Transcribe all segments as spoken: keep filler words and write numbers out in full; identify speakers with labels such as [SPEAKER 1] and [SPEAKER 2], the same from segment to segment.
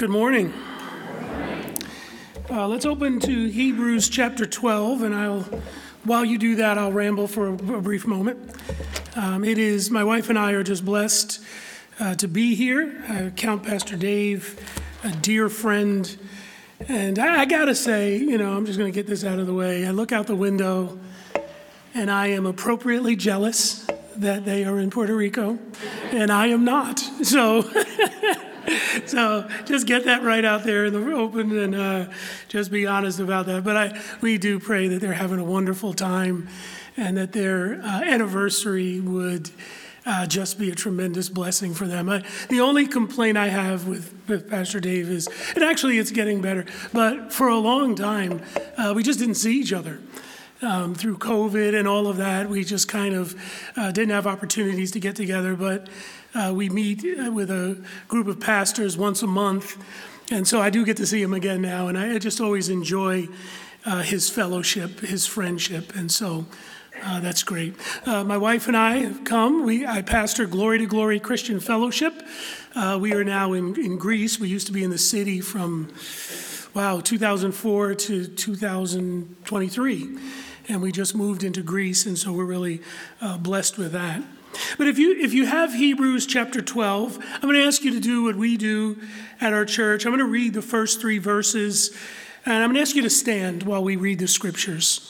[SPEAKER 1] Good morning. Uh, let's open to Hebrews chapter twelve, and I'll, while you do that, I'll ramble for a, a brief moment. Um, it is, my wife and I are just blessed uh, to be here. I count Pastor Dave a dear friend, and I, I gotta say, you know, I'm just gonna get this out of the way. I look out the window, and I am appropriately jealous that they are in Puerto Rico, and I am not. So. So just get that right out there in the open and uh, just be honest about that. But I, we do pray that they're having a wonderful time and that their uh, anniversary would uh, just be a tremendous blessing for them. I, the only complaint I have with, with Pastor Dave is, and actually it's getting better, but for a long time, uh, we just didn't see each other. Um, through COVID and all of that, we just kind of uh, didn't have opportunities to get together, but uh, we meet with a group of pastors once a month, and so I do get to see him again now, and I just always enjoy uh, his fellowship, his friendship, and so uh, that's great. Uh, my wife and I have come. We, I pastor Glory to Glory Christian Fellowship. Uh, we are now in, in Greece. We used to be in the city from, wow, two thousand four to two thousand twenty-three. And we just moved into Greece, and so we're really uh, blessed with that. But if you if you have Hebrews chapter twelve, I'm going to ask you to do what we do at our church. I'm going to read the first three verses, and I'm going to ask you to stand while we read the scriptures.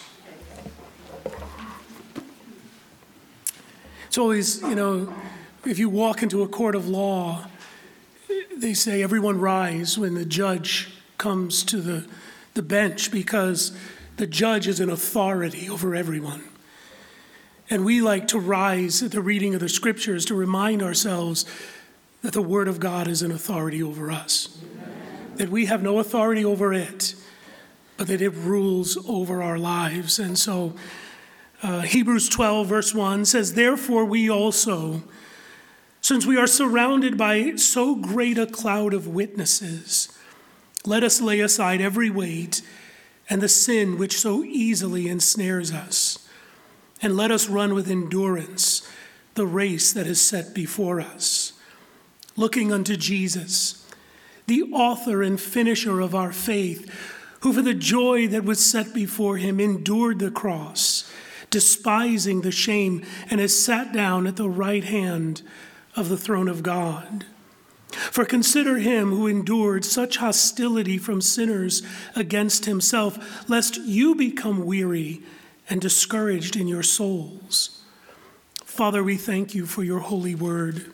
[SPEAKER 1] It's always, you know, if you walk into a court of law, they say everyone rise when the judge comes to the, the bench, because the judge is an authority over everyone. And we like to rise at the reading of the scriptures to remind ourselves that the word of God is an authority over us. Amen. That we have no authority over it, but that it rules over our lives. And so uh, Hebrews twelve verse one says, "Therefore we also, since we are surrounded by so great a cloud of witnesses, let us lay aside every weight and the sin which so easily ensnares us, and let us run with endurance the race that is set before us, looking unto Jesus, the author and finisher of our faith, who for the joy that was set before him endured the cross, despising the shame, and has sat down at the right hand of the throne of God. For consider him who endured such hostility from sinners against himself, lest you become weary and discouraged in your souls." Father, we thank you for your holy word.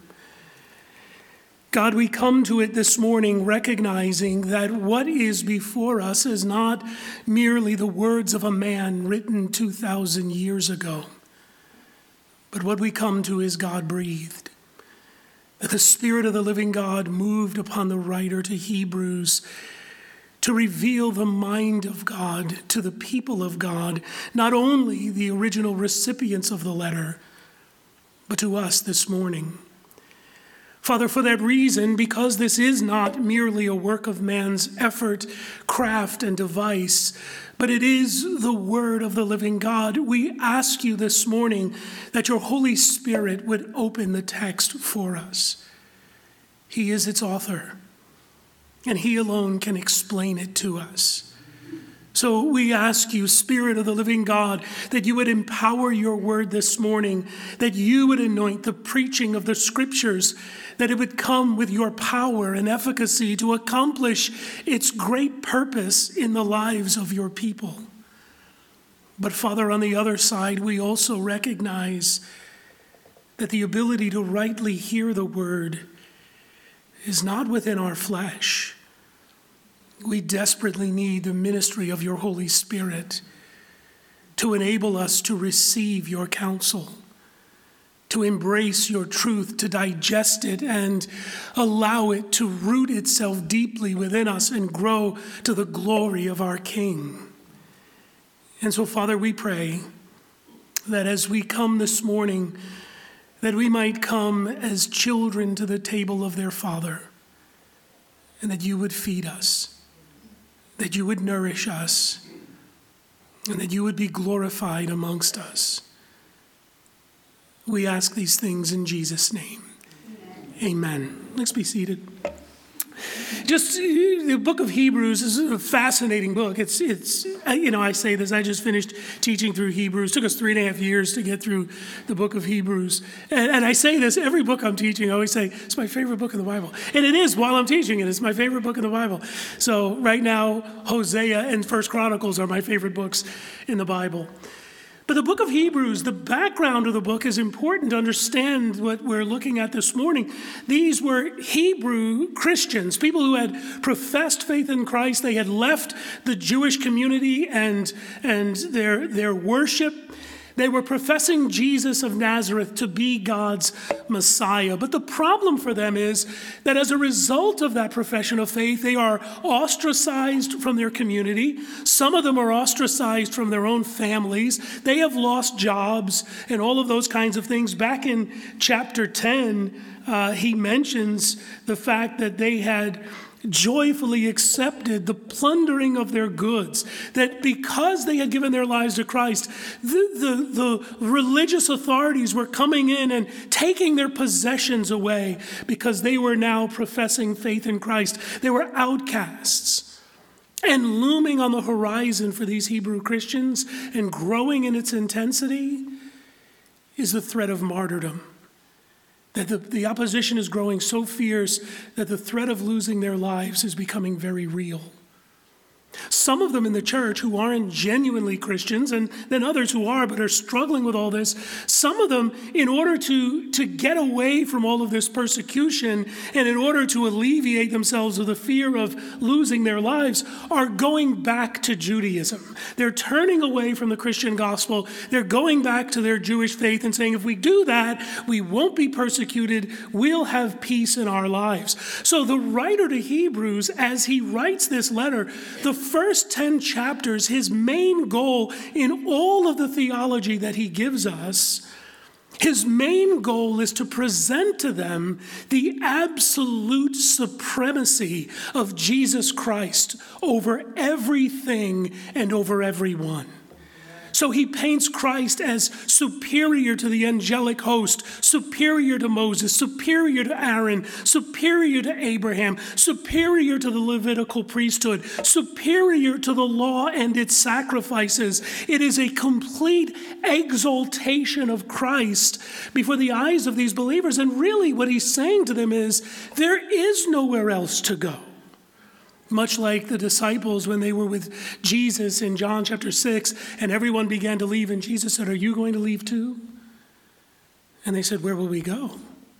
[SPEAKER 1] God, we come to it this morning recognizing that what is before us is not merely the words of a man written two thousand years ago, but what we come to is God-breathed. That the Spirit of the living God moved upon the writer to Hebrews to reveal the mind of God to the people of God, not only the original recipients of the letter, but to us this morning. Father, for that reason, because this is not merely a work of man's effort, craft, and device, but it is the word of the living God, we ask you this morning that your Holy Spirit would open the text for us. He is its author, and he alone can explain it to us. So we ask you, Spirit of the living God, that you would empower your word this morning, that you would anoint the preaching of the scriptures, that it would come with your power and efficacy to accomplish its great purpose in the lives of your people. But Father, on the other side, we also recognize that the ability to rightly hear the word is not within our flesh. We desperately need the ministry of your Holy Spirit to enable us to receive your counsel, to embrace your truth, to digest it, and allow it to root itself deeply within us and grow to the glory of our King. And so, Father, we pray that as we come this morning, that we might come as children to the table of their Father, and that you would feed us, that you would nourish us, and that you would be glorified amongst us. We ask these things in Jesus' name. Amen. Amen. Let's be seated. just the book of Hebrews is a fascinating book. It's, it's, you know, I say this, I just finished teaching through Hebrews. It took us three and a half years to get through the book of Hebrews. And, and I say this, every book I'm teaching, I always say, it's my favorite book in the Bible. And it is while I'm teaching it, it's my favorite book in the Bible. So right now, Hosea and First Chronicles are my favorite books in the Bible. But the book of Hebrews, the background of the book is important to understand what we're looking at this morning. These were Hebrew Christians, people who had professed faith in Christ. They had left the Jewish community and, and their, their worship. They were professing Jesus of Nazareth to be God's Messiah. But the problem for them is that as a result of that profession of faith, they are ostracized from their community. Some of them are ostracized from their own families. They have lost jobs and all of those kinds of things. Back in chapter ten, uh, he mentions the fact that they had joyfully accepted the plundering of their goods, that because they had given their lives to Christ, the, the, the religious authorities were coming in and taking their possessions away because they were now professing faith in Christ. They were outcasts. And looming on the horizon for these Hebrew Christians and growing in its intensity is the threat of martyrdom. That the, the opposition is growing so fierce that the threat of losing their lives is becoming very real. Some of them in the church who aren't genuinely Christians, and then others who are but are struggling with all this, some of them, in order to, to get away from all of this persecution and in order to alleviate themselves of the fear of losing their lives, are going back to Judaism. They're turning away from the Christian gospel. They're going back to their Jewish faith and saying, if we do that, we won't be persecuted. We'll have peace in our lives. So the writer to Hebrews, as he writes this letter, the first ten chapters, his main goal in all of the theology that he gives us, his main goal is to present to them the absolute supremacy of Jesus Christ over everything and over everyone. So he paints Christ as superior to the angelic host, superior to Moses, superior to Aaron, superior to Abraham, superior to the Levitical priesthood, superior to the law and its sacrifices. It is a complete exaltation of Christ before the eyes of these believers. And really what he's saying to them is, there is nowhere else to go. Much like the disciples when they were with Jesus in John chapter six, and everyone began to leave, and Jesus said, are you going to leave too? And they said, where will we go?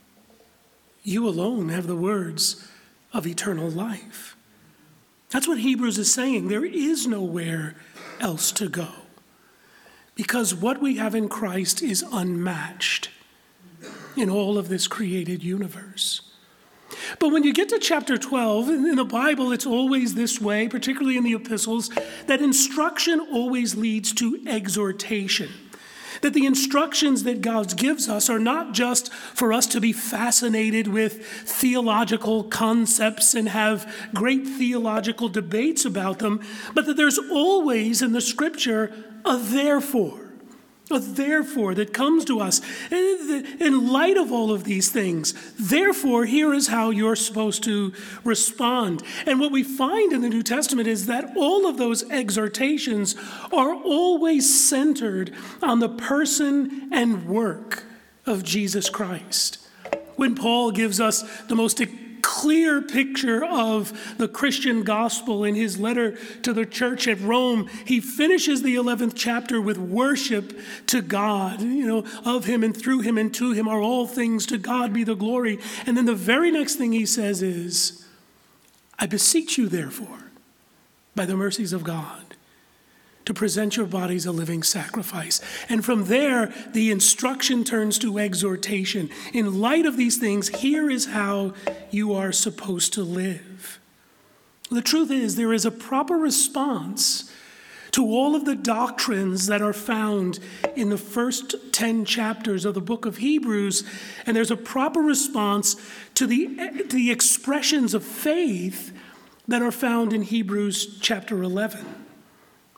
[SPEAKER 1] You alone have the words of eternal life. That's what Hebrews is saying. There is nowhere else to go, because what we have in Christ is unmatched in all of this created universe. But when you get to chapter twelve, in the Bible, it's always this way, particularly in the epistles, that instruction always leads to exhortation. That the instructions that God gives us are not just for us to be fascinated with theological concepts and have great theological debates about them, but that there's always in the scripture a therefore. A therefore that comes to us in light of all of these things. Therefore, here is how you're supposed to respond. And what we find in the New Testament is that all of those exhortations are always centered on the person and work of Jesus Christ. When Paul gives us the most clear picture of the Christian gospel in his letter to the church at Rome, he finishes the eleventh chapter with worship to God. You know, of him and through him and to him are all things, to God be the glory. And then the very next thing he says is, I beseech you therefore, by the mercies of God, to present your bodies a living sacrifice. And from there, the instruction turns to exhortation. In light of these things, here is how you are supposed to live. The truth is, there is a proper response to all of the doctrines that are found in the first ten chapters of the book of Hebrews, and there's a proper response to the, to the expressions of faith that are found in Hebrews chapter eleven.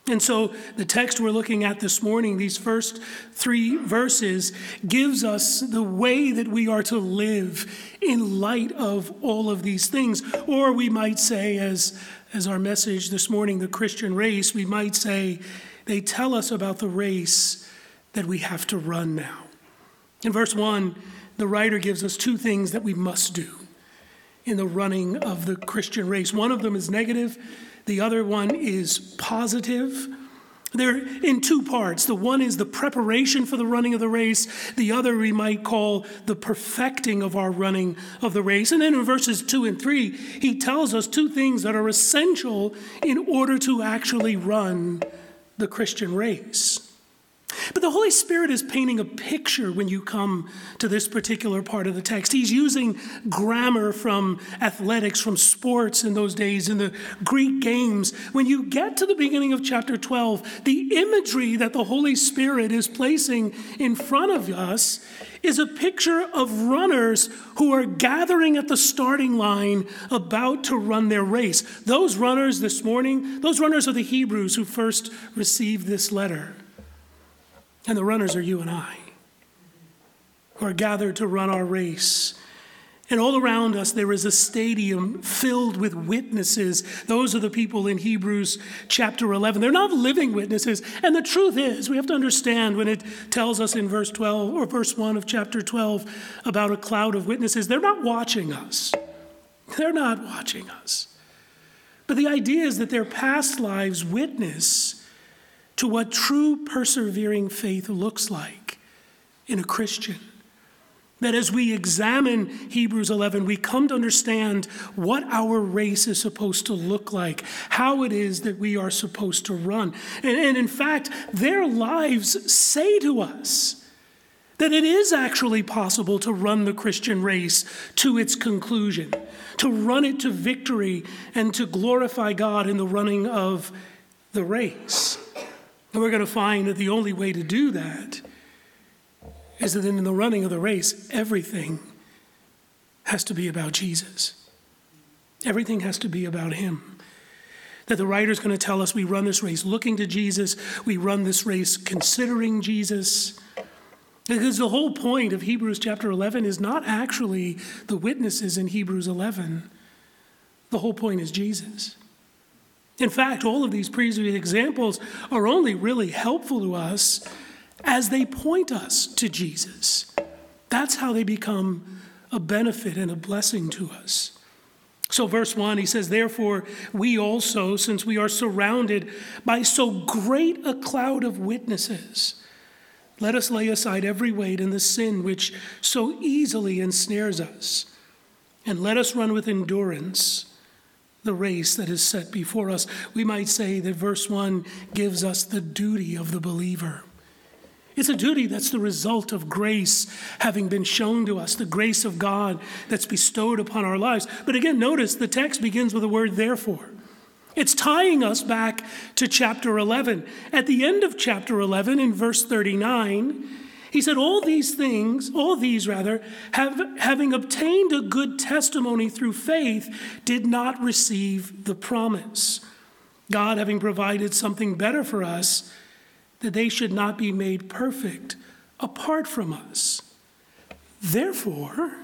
[SPEAKER 1] And so the text we're looking at this morning, these first three verses, gives us the way that we are to live in light of all of these things. Or we might say, as, as our message this morning, the Christian race, we might say, they tell us about the race that we have to run now. In verse one, the writer gives us two things that we must do in the running of the Christian race. One of them is negative. The other one is positive. They're in two parts. The one is the preparation for the running of the race. The other we might call the perfecting of our running of the race. And then in verses two and three, he tells us two things that are essential in order to actually run the Christian race. But the Holy Spirit is painting a picture when you come to this particular part of the text. He's using grammar from athletics, from sports in those days, in the Greek games. When you get to the beginning of chapter twelve, the imagery that the Holy Spirit is placing in front of us is a picture of runners who are gathering at the starting line about to run their race. Those runners this morning, those runners are the Hebrews who first received this letter. And the runners are you and I, who are gathered to run our race. And all around us, there is a stadium filled with witnesses. Those are the people in Hebrews chapter eleven. They're not living witnesses. And the truth is, we have to understand when it tells us in verse twelve or verse one of chapter twelve about a cloud of witnesses, they're not watching us. They're not watching us. But the idea is that their past lives witness to what true persevering faith looks like in a Christian. That as we examine Hebrews eleven, we come to understand what our race is supposed to look like, how it is that we are supposed to run. And, and in fact, their lives say to us that it is actually possible to run the Christian race to its conclusion, to run it to victory and to glorify God in the running of the race. And we're going to find that the only way to do that is that in the running of the race, everything has to be about Jesus. Everything has to be about him. That the writer's going to tell us we run this race looking to Jesus, we run this race considering Jesus. Because the whole point of Hebrews chapter eleven is not actually the witnesses in Hebrews eleven. The whole point is Jesus. In fact, all of these previous examples are only really helpful to us as they point us to Jesus. That's how they become a benefit and a blessing to us. So verse one, he says, therefore, we also, since we are surrounded by so great a cloud of witnesses, let us lay aside every weight and the sin which so easily ensnares us, and let us run with endurance the race that is set before us. We might say that verse one gives us the duty of the believer. It's a duty that's the result of grace having been shown to us, the grace of God that's bestowed upon our lives. But again, notice the text begins with the word therefore. It's tying us back to chapter eleven. At the end of chapter eleven, in verse thirty-nine, he said, all these things, all these rather, have, having obtained a good testimony through faith, did not receive the promise. God having provided something better for us, that they should not be made perfect apart from us. Therefore,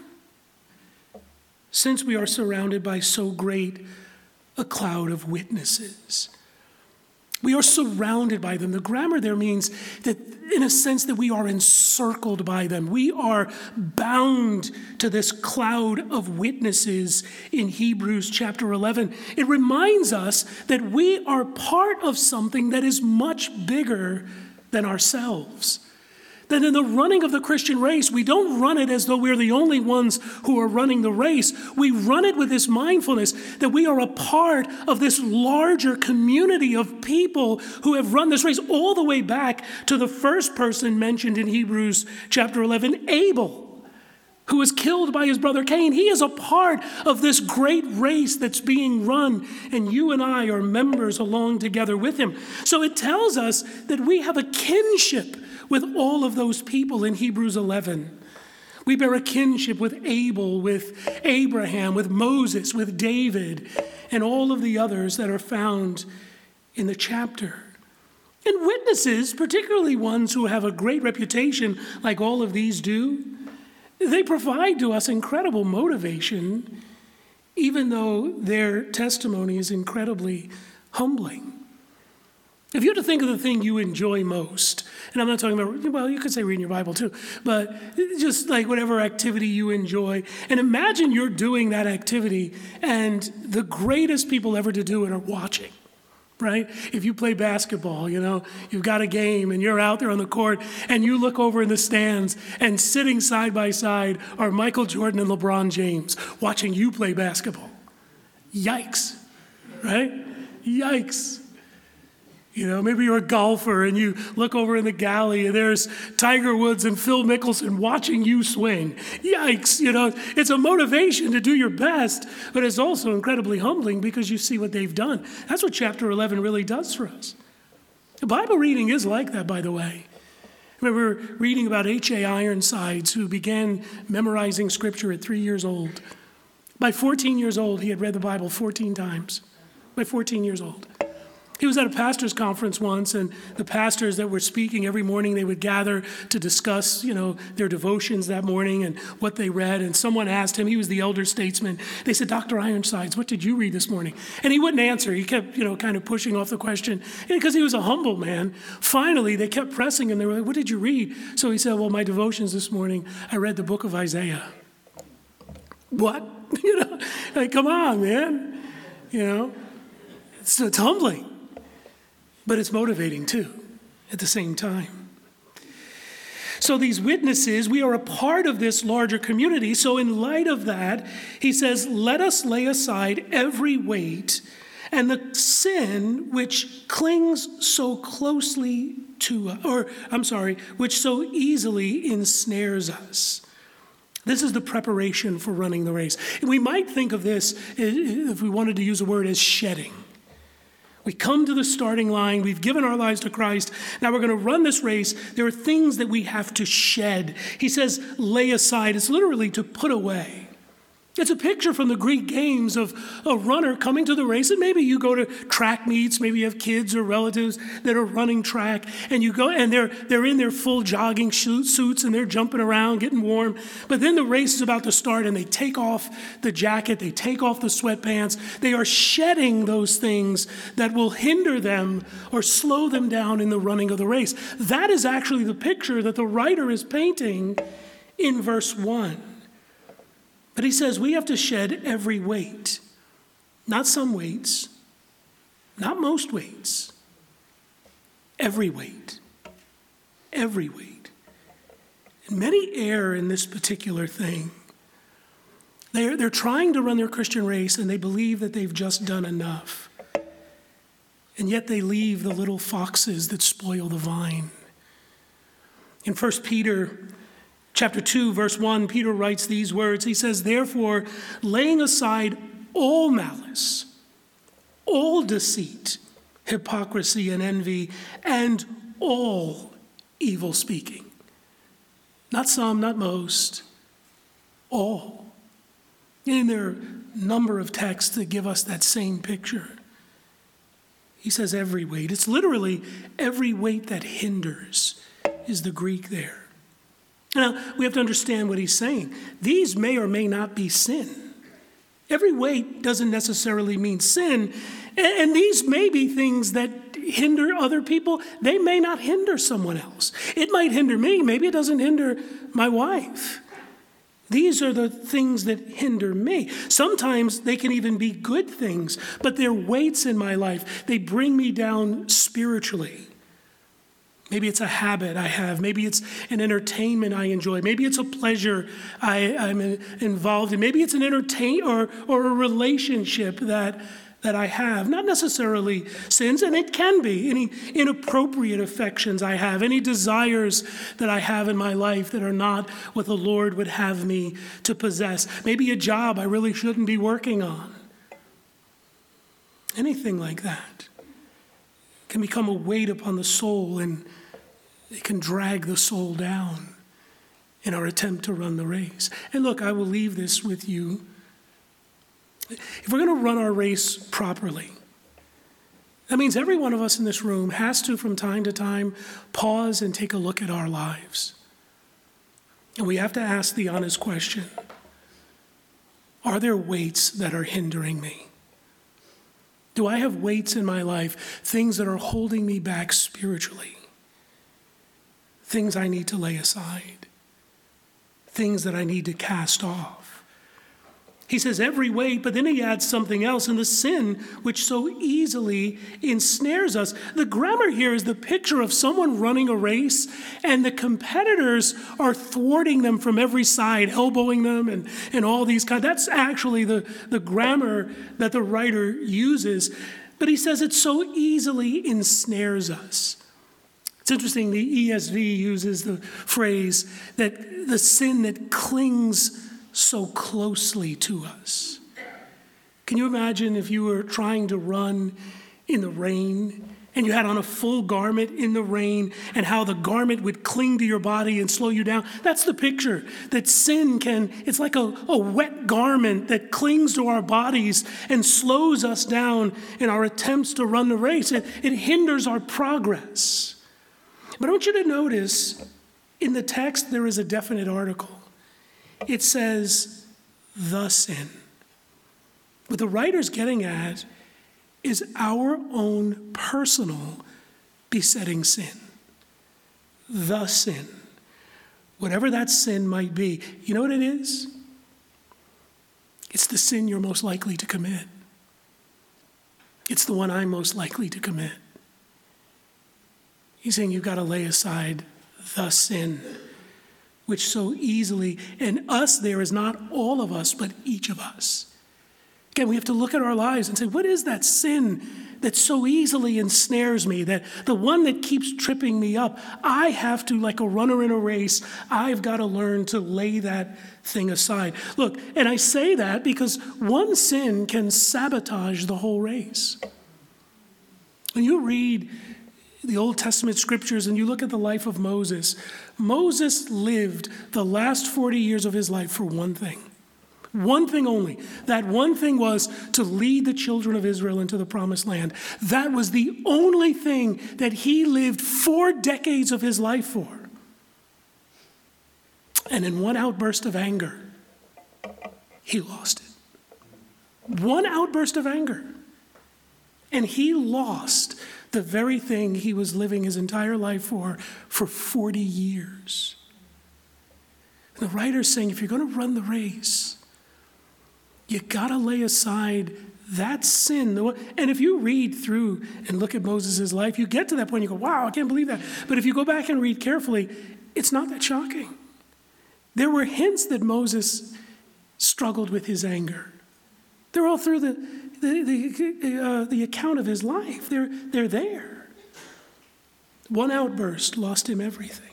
[SPEAKER 1] since we are surrounded by so great a cloud of witnesses, we are surrounded by them. The grammar there means that, in a sense, that we are encircled by them. We are bound to this cloud of witnesses in Hebrews chapter eleven. It reminds us that we are part of something that is much bigger than ourselves. That in the running of the Christian race, we don't run it as though we're the only ones who are running the race. We run it with this mindfulness that we are a part of this larger community of people who have run this race all the way back to the first person mentioned in Hebrews chapter eleven, Abel, who was killed by his brother Cain. He is a part of this great race that's being run, and you and I are members along together with him. So it tells us that we have a kinship with all of those people in Hebrews eleven. We bear a kinship with Abel, with Abraham, with Moses, with David, and all of the others that are found in the chapter. And witnesses, particularly ones who have a great reputation like all of these do, they provide to us incredible motivation, even though their testimony is incredibly humbling. If you had to think of the thing you enjoy most, and I'm not talking about, well, you could say reading your Bible too, but just like whatever activity you enjoy, and imagine you're doing that activity and the greatest people ever to do it are watching. Right? If you play basketball, you know, you've got a game and you're out there on the court and you look over in the stands and sitting side by side are Michael Jordan and LeBron James watching you play basketball. Yikes, right? Yikes. You know, maybe you're a golfer and you look over in the galley and there's Tiger Woods and Phil Mickelson watching you swing. Yikes, you know, it's a motivation to do your best, but it's also incredibly humbling because you see what they've done. That's what chapter eleven really does for us. The Bible reading is like that, by the way. I remember reading about H A Ironsides, who began memorizing scripture at three years old. By fourteen years old, he had read the Bible fourteen times. By fourteen years old. He was at a pastor's conference once, and the pastors that were speaking every morning, they would gather to discuss, you know, their devotions that morning and what they read. And someone asked him, he was the elder statesman. They said, Doctor Ironsides, what did you read this morning? And he wouldn't answer. He kept, you know, kind of pushing off the question because he was a humble man. Finally, they kept pressing him. They were like, what did you read? So he said, well, my devotions this morning, I read the book of Isaiah. What? You know, like, come on, man. You know, it's, it's humbling. But it's motivating too, at the same time. So these witnesses, we are a part of this larger community. So in light of that, he says, let us lay aside every weight and the sin which clings so closely to us, or I'm sorry, which so easily ensnares us. This is the preparation for running the race. And we might think of this, if we wanted to use a word, as shedding. We come to the starting line. We've given our lives to Christ. Now we're going to run this race. There are things that we have to shed. He says, lay aside. It's literally to put away. It's a picture from the Greek games of a runner coming to the race. And maybe you go to track meets. Maybe you have kids or relatives that are running track. And you go, and they're, they're in their full jogging suits and they're jumping around, getting warm. But then the race is about to start and they take off the jacket. They take off the sweatpants. They are shedding those things that will hinder them or slow them down in the running of the race. That is actually the picture that the writer is painting in verse one. But he says we have to shed every weight, not some weights, not most weights, every weight, every weight. And many err in this particular thing. They're, they're trying to run their Christian race and they believe that they've just done enough. And yet they leave the little foxes that spoil the vine. In First Peter Chapter two, verse one, Peter writes these words. He says, therefore, laying aside all malice, all deceit, hypocrisy and envy, and all evil speaking. Not some, not most, all. And there are a number of texts that give us that same picture. He says every weight. It's literally every weight that hinders is the Greek there. Now, we have to understand what he's saying. These may or may not be sin. Every weight doesn't necessarily mean sin. And these may be things that hinder other people. They may not hinder someone else. It might hinder me. Maybe it doesn't hinder my wife. These are the things that hinder me. Sometimes they can even be good things, but they're weights in my life. They bring me down spiritually. Maybe it's a habit I have. Maybe it's an entertainment I enjoy. Maybe it's a pleasure I, I'm involved in. Maybe it's an entertain or, or a relationship that, that I have. Not necessarily sins, and it can be. Any inappropriate affections I have, any desires that I have in my life that are not what the Lord would have me to possess. Maybe a job I really shouldn't be working on. Anything like that can become a weight upon the soul, and it can drag the soul down in our attempt to run the race. And look, I will leave this with you. If we're going to run our race properly, That means every one of us in this room has to, from time to time, pause and take a look at our lives. And we have to ask the honest question, are there weights that are hindering me? Do I have weights in my life, things that are holding me back spiritually? Things I need to lay aside? Things that I need to cast off? He says every weight, but then he adds something else, and the sin which so easily ensnares us. The grammar here is the picture of someone running a race, and the competitors are thwarting them from every side, elbowing them, and, and all these kinds. That's actually the, the grammar that the writer uses. But he says it so easily ensnares us. It's interesting, the E S V uses the phrase that the sin that clings so closely to us. Can you imagine if you were trying to run in the rain and you had on a full garment in the rain and how the garment would cling to your body and slow you down? That's the picture, that sin can, it's like a, a wet garment that clings to our bodies and slows us down in our attempts to run the race. It, it hinders our progress. But I want you to notice in the text there is a definite article. It says, the sin. What the writer's getting at is our own personal besetting sin. The sin. Whatever that sin might be. You know what it is? It's the sin you're most likely to commit. It's the one I'm most likely to commit. He's saying you've got to lay aside the sin, which so easily, and us there is not all of us, but each of us. Again, we have to look at our lives and say, what is that sin that so easily ensnares me, that the one that keeps tripping me up? I have to, like a runner in a race, I've got to learn to lay that thing aside. Look, and I say that because one sin can sabotage the whole race. When you read the Old Testament scriptures and you look at the life of Moses, Moses lived the last forty years of his life for one thing. One thing only. That one thing was to lead the children of Israel into the promised land. That was the only thing that he lived four decades of his life for. And in one outburst of anger, he lost it. One outburst of anger. And he lost the very thing he was living his entire life for, for forty years. And the writer's saying, if you're going to run the race, you got to lay aside that sin. And if you read through and look at Moses' life, you get to that point, you go, wow, I can't believe that. But if you go back and read carefully, it's not that shocking. There were hints that Moses struggled with his anger. They're all through the The, the, uh, the account of his life. They're, they're there. One outburst lost him everything.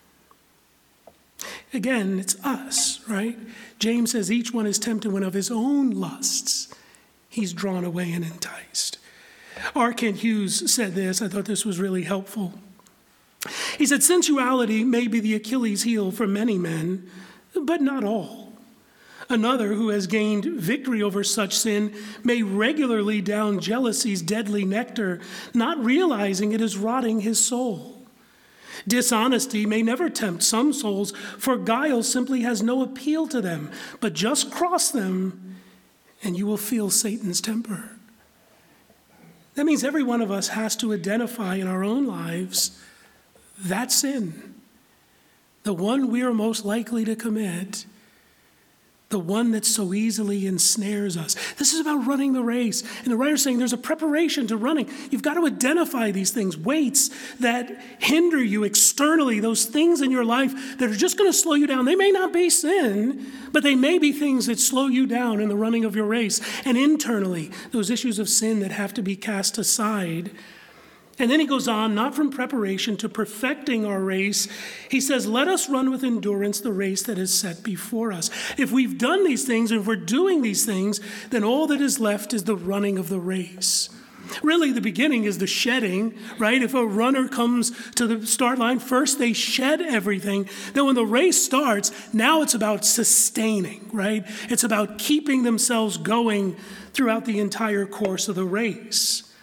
[SPEAKER 1] Again, it's us, right? James says each one is tempted when of his own lusts he's drawn away and enticed. R. Kent Hughes said this. I thought this was really helpful. He said, sensuality may be the Achilles heel for many men, but not all. Another who has gained victory over such sin may regularly down jealousy's deadly nectar, not realizing it is rotting his soul. Dishonesty may never tempt some souls, for guile simply has no appeal to them, but just cross them and you will feel Satan's temper. That means every one of us has to identify in our own lives that sin, the one we are most likely to commit, the one that so easily ensnares us. This is about running the race. And the writer's saying there's a preparation to running. You've got to identify these things, weights that hinder you externally, those things in your life that are just going to slow you down. They may not be sin, but they may be things that slow you down in the running of your race. And internally, those issues of sin that have to be cast aside. And then he goes on, not from preparation to perfecting our race. He says, let us run with endurance the race that is set before us. If we've done these things, and if we're doing these things, then all that is left is the running of the race. Really, the beginning is the shedding, right? If a runner comes to the start line, first they shed everything. Then when the race starts, now it's about sustaining, right? It's about keeping themselves going throughout the entire course of the race.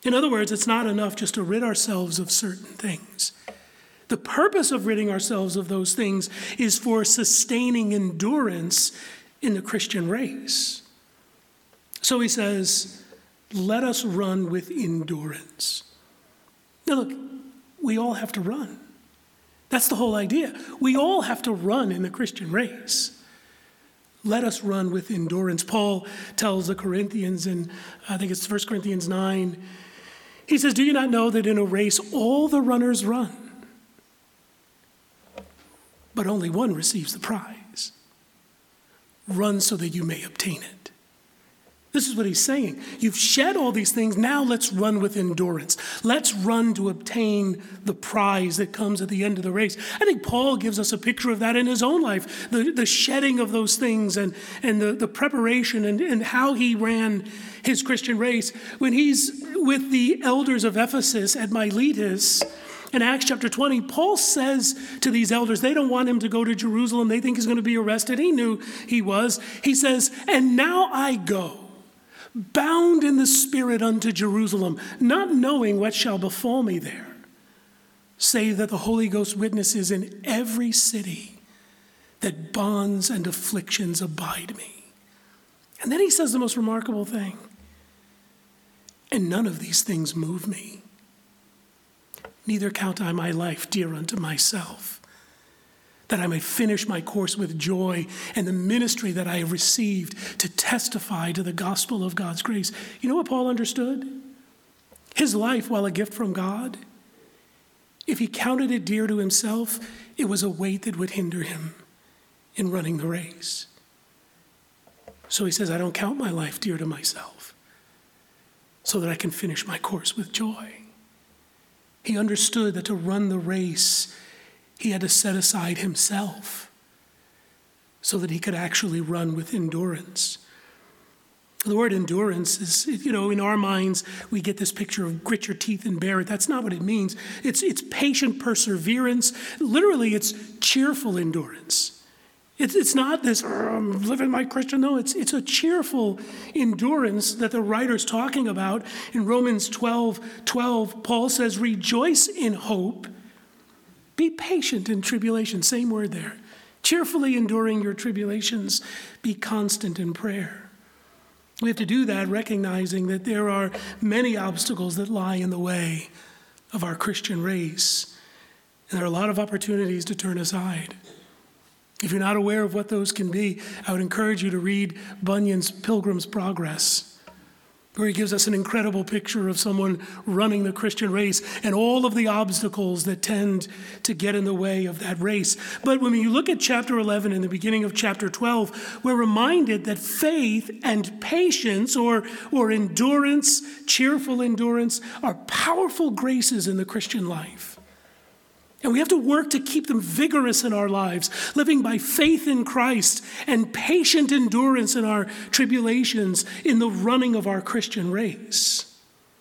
[SPEAKER 1] In other words, it's not enough just to rid ourselves of certain things. The purpose of ridding ourselves of those things is for sustaining endurance in the Christian race. So he says, let us run with endurance. Now look, we all have to run. That's the whole idea. We all have to run in the Christian race. Let us run with endurance. Paul tells the Corinthians in, I think it's First Corinthians nine, he says, do you not know that in a race all the runners run, but only one receives the prize? Run so that you may obtain it. This is what he's saying. You've shed all these things. Now let's run with endurance. Let's run to obtain the prize that comes at the end of the race. I think Paul gives us a picture of that in his own life, the, the shedding of those things and, and the, the preparation and, and how he ran his Christian race. When he's with the elders of Ephesus at Miletus, in Acts chapter twenty, Paul says to these elders, they don't want him to go to Jerusalem. They think he's going to be arrested. He knew he was. He says, and now I go, bound in the Spirit unto Jerusalem, not knowing what shall befall me there, save that the Holy Ghost witnesses in every city that bonds and afflictions abide me. And then he says the most remarkable thing, and none of these things move me. Neither count I my life dear unto myself, that I may finish my course with joy and the ministry that I have received to testify to the gospel of God's grace. You know what Paul understood? His life, while a gift from God, if he counted it dear to himself, it was a weight that would hinder him in running the race. So he says, I don't count my life dear to myself so that I can finish my course with joy. He understood that to run the race, he had to set aside himself so that he could actually run with endurance. The word endurance is, you know, in our minds, we get this picture of grit your teeth and bear it. That's not what it means. It's, it's patient perseverance. Literally, it's cheerful endurance. It's, it's not this, I'm living my Christian. No, it's, it's a cheerful endurance that the writer's talking about. In Romans twelve twelve, Paul says, rejoice in hope. Be patient in tribulation. Same word there. Cheerfully enduring your tribulations. Be constant in prayer. We have to do that recognizing that there are many obstacles that lie in the way of our Christian race. And there are a lot of opportunities to turn aside. If you're not aware of what those can be, I would encourage you to read Bunyan's Pilgrim's Progress, where he gives us an incredible picture of someone running the Christian race and all of the obstacles that tend to get in the way of that race. But when you look at chapter eleven and the beginning of chapter twelve, we're reminded that faith and patience or, or endurance, cheerful endurance, are powerful graces in the Christian life. And we have to work to keep them vigorous in our lives, living by faith in Christ and patient endurance in our tribulations in the running of our Christian race.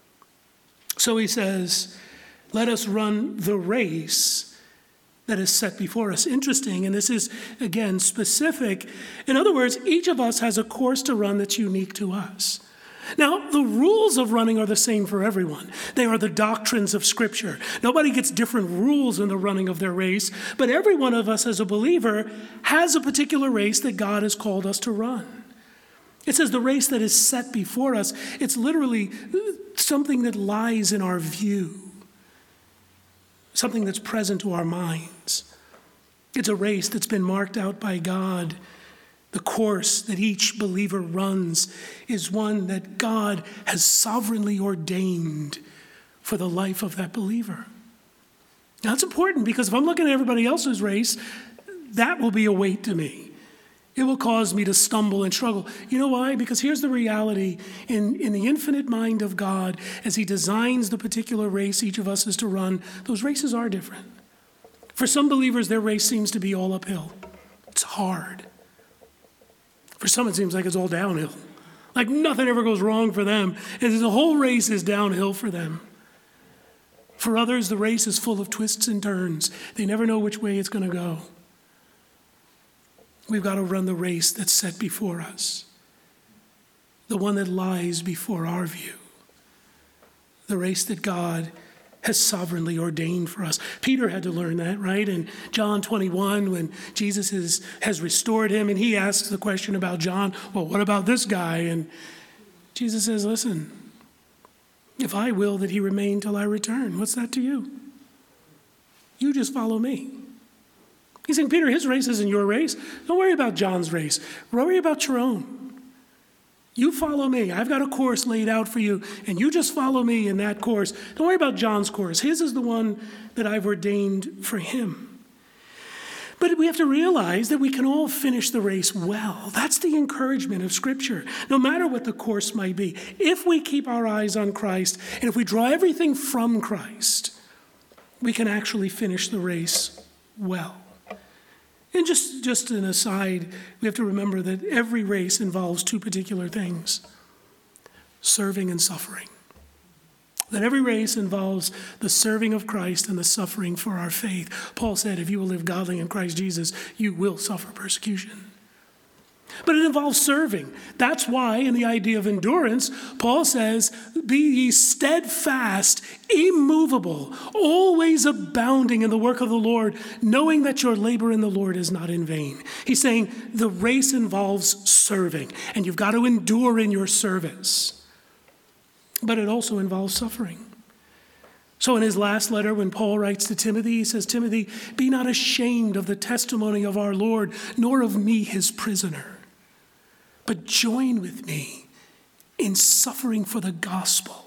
[SPEAKER 1] So he says, let us run the race that is set before us. Interesting, and this is, again, specific. In other words, each of us has a course to run that's unique to us. Now, the rules of running are the same for everyone. They are the doctrines of Scripture. Nobody gets different rules in the running of their race, but every one of us as a believer has a particular race that God has called us to run. It says the race that is set before us, it's literally something that lies in our view, something that's present to our minds. It's a race that's been marked out by God. The course that each believer runs is one that God has sovereignly ordained for the life of that believer. Now, it's important because if I'm looking at everybody else's race, that will be a weight to me. It will cause me to stumble and struggle. You know why? Because here's the reality. In, in the infinite mind of God, as he designs the particular race each of us is to run, those races are different. For some believers, their race seems to be all uphill. It's hard. For some, it seems like it's all downhill. Like nothing ever goes wrong for them. And the whole race is downhill for them. For others, the race is full of twists and turns. They never know which way it's going to go. We've got to run the race that's set before us. The one that lies before our view. the race that God has sovereignly ordained for us. Peter had to learn that, right? In John twenty-one, when Jesus is, has restored him, and he asks the question about John, well, what about this guy? And Jesus says, listen, if I will that he remain till I return, what's that to you? You just follow me. He's saying, Peter, his race isn't your race. Don't worry about John's race. Worry about your own. You follow me. I've got a course laid out for you, and you just follow me in that course. Don't worry about John's course. His is the one that I've ordained for him. But we have to realize that we can all finish the race well. That's the encouragement of Scripture, no matter what the course might be. If we keep our eyes on Christ, and if we draw everything from Christ, we can actually finish the race well. And just, just an aside, we have to remember that every race involves two particular things: serving and suffering. That every race involves the serving of Christ and the suffering for our faith. Paul said, if you will live godly in Christ Jesus, you will suffer persecution. But it involves serving. That's why in the idea of endurance, Paul says, be ye steadfast, immovable, always abounding in the work of the Lord, knowing that your labor in the Lord is not in vain. He's saying the race involves serving, and you've got to endure in your service. But it also involves suffering. So in his last letter, when Paul writes to Timothy, he says, Timothy, be not ashamed of the testimony of our Lord, nor of me, his prisoner, but join with me in suffering for the gospel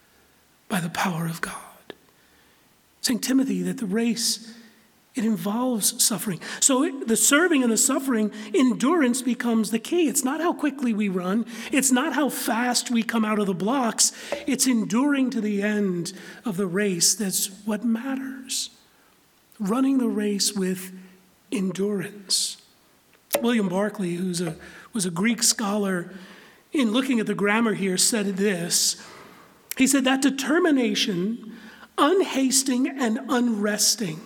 [SPEAKER 1] by the power of God. Saying, Timothy, that the race, it involves suffering. So the serving and the suffering, endurance becomes the key. It's not how quickly we run. It's not how fast we come out of the blocks. It's enduring to the end of the race that's what matters. Running the race with endurance. William Barclay, who's a was a Greek scholar, in looking at the grammar here, said this. He said, that determination, unhasting and unresting,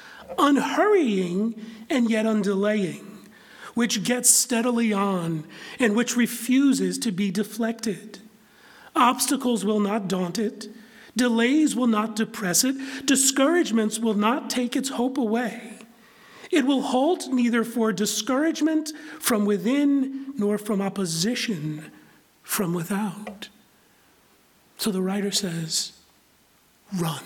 [SPEAKER 1] unhurrying and yet undelaying, which gets steadily on and which refuses to be deflected. Obstacles will not daunt it. Delays will not depress it. Discouragements will not take its hope away. It will halt neither for discouragement from within nor from opposition from without. So the writer says, run.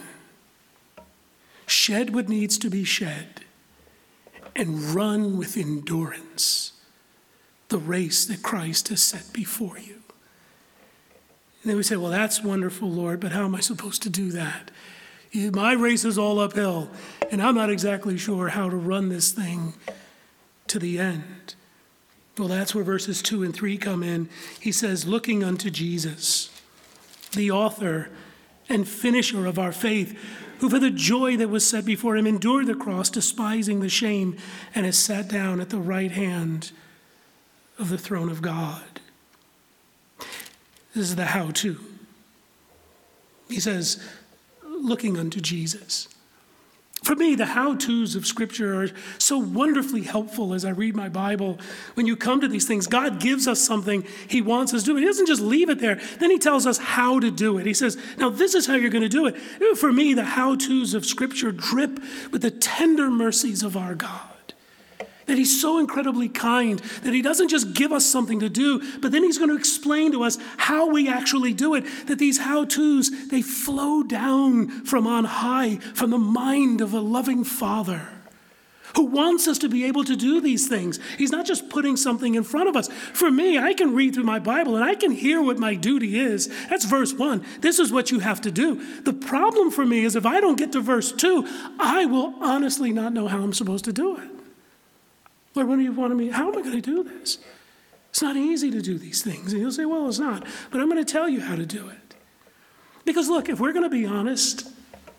[SPEAKER 1] Shed what needs to be shed and run with endurance the race that Christ has set before you. And then we say, well, that's wonderful, Lord, but how am I supposed to do that? My race is all uphill, and I'm not exactly sure how to run this thing to the end. Well, that's where verses two and three come in. He says, looking unto Jesus, the author and finisher of our faith, who for the joy that was set before him endured the cross, despising the shame, and has sat down at the right hand of the throne of God. This is the how-to. He says, looking unto Jesus. For me, the how-tos of Scripture are so wonderfully helpful as I read my Bible. When you come to these things, God gives us something he wants us to do. He doesn't just leave it there. Then he tells us how to do it. He says, now this is how you're going to do it. For me, the how-tos of Scripture drip with the tender mercies of our God. That he's so incredibly kind that he doesn't just give us something to do, but then he's going to explain to us how we actually do it. That these how-tos, they flow down from on high, from the mind of a loving Father who wants us to be able to do these things. He's not just putting something in front of us. For me, I can read through my Bible and I can hear what my duty is. That's verse one. This is what you have to do. The problem for me is if I don't get to verse two, I will honestly not know how I'm supposed to do it. Lord, what do you want me? How am I going to do this? It's not easy to do these things. And you'll say, well, it's not. But I'm going to tell you how to do it. Because look, if we're going to be honest,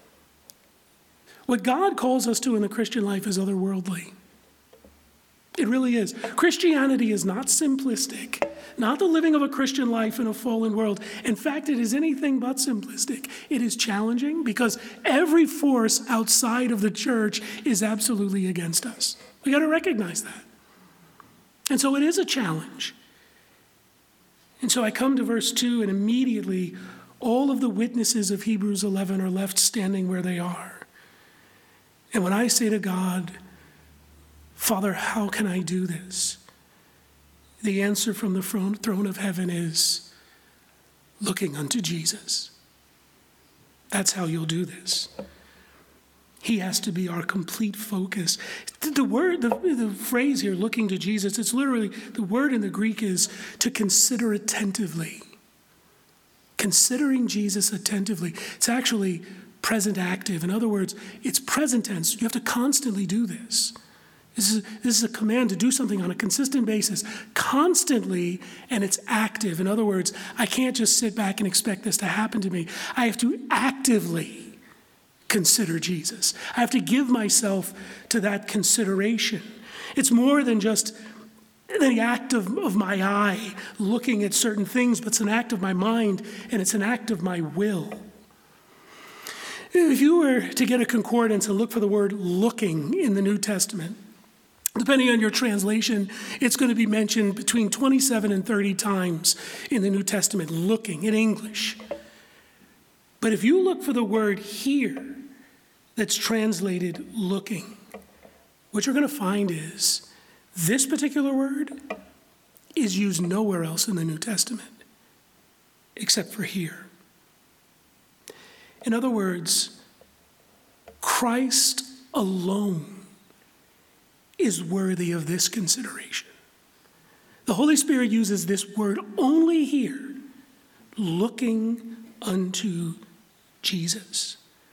[SPEAKER 1] what God calls us to in the Christian life is otherworldly. It really is. Christianity is not simplistic, not the living of a Christian life in a fallen world. In fact, it is anything but simplistic. It is challenging because every force outside of the church is absolutely against us. We got to recognize that. And so it is a challenge. And so I come to verse two, and immediately all of the witnesses of Hebrews eleven are left standing where they are. And when I say to God, Father, how can I do this? The answer from the throne of heaven is looking unto Jesus. That's how you'll do this. He has to be our complete focus. The word, the, the phrase here, looking to Jesus, it's literally, the word in the Greek is to consider attentively. Considering Jesus attentively. It's actually present active. In other words, it's present tense. You have to constantly do this. This is, this is a command to do something on a consistent basis, constantly, and it's active. In other words, I can't just sit back and expect this to happen to me. I have to actively consider Jesus. I have to give myself to that consideration. It's more than just the act of, of my eye looking at certain things, but it's an act of my mind, and it's an act of my will. If you were to get a concordance and look for the word looking in the New Testament, depending on your translation, it's going to be mentioned between twenty-seven and thirty times in the New Testament, looking in English. But if you look for the word here that's translated looking, what you're going to find is this particular word is used nowhere else in the New Testament except for here. In other words, Christ alone is worthy of this consideration. The Holy Spirit uses this word only here, looking unto Jesus.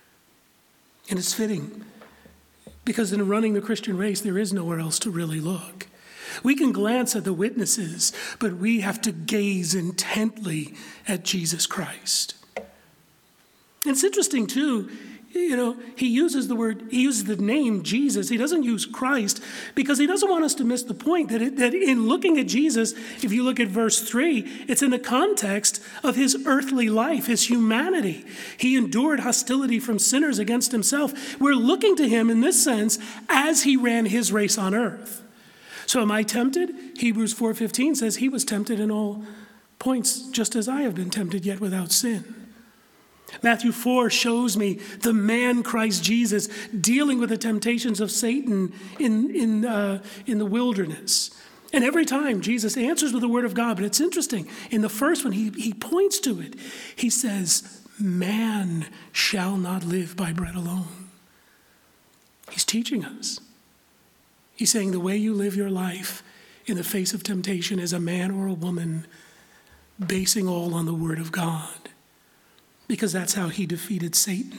[SPEAKER 1] And it's fitting, because in running the Christian race, there is nowhere else to really look. We can glance at the witnesses, but we have to gaze intently at Jesus Christ. And it's interesting, too, you know, he uses the word, he uses the name Jesus. He doesn't use Christ because he doesn't want us to miss the point that, it, that in looking at Jesus, if you look at verse three, it's in the context of his earthly life, his humanity. He endured hostility from sinners against himself. We're looking to him in this sense as he ran his race on earth. So am I tempted? Hebrews four fifteen says he was tempted in all points just as I have been tempted, yet without sin. Matthew four shows me the man Christ Jesus dealing with the temptations of Satan in, in, uh, in the wilderness. And every time Jesus answers with the word of God, but it's interesting. In the first one, he, he points to it. He says, man shall not live by bread alone. He's teaching us. He's saying the way you live your life in the face of temptation as a man or a woman, basing all on the word of God. Because that's how he defeated Satan.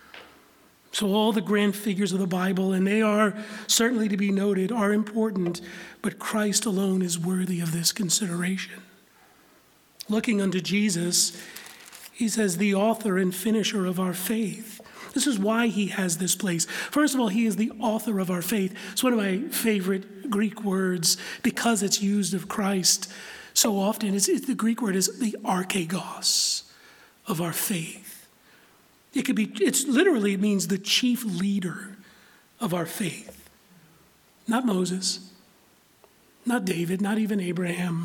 [SPEAKER 1] So all the grand figures of the Bible, and they are certainly to be noted, are important, but Christ alone is worthy of this consideration. Looking unto Jesus, he says, the author and finisher of our faith. This is why he has this place. First of all, he is the author of our faith. It's one of my favorite Greek words because it's used of Christ so often. It's, it's, the Greek word is the archegos of our faith. It could be, it's literally, it means the chief leader of our faith. Not Moses, not David, not even Abraham.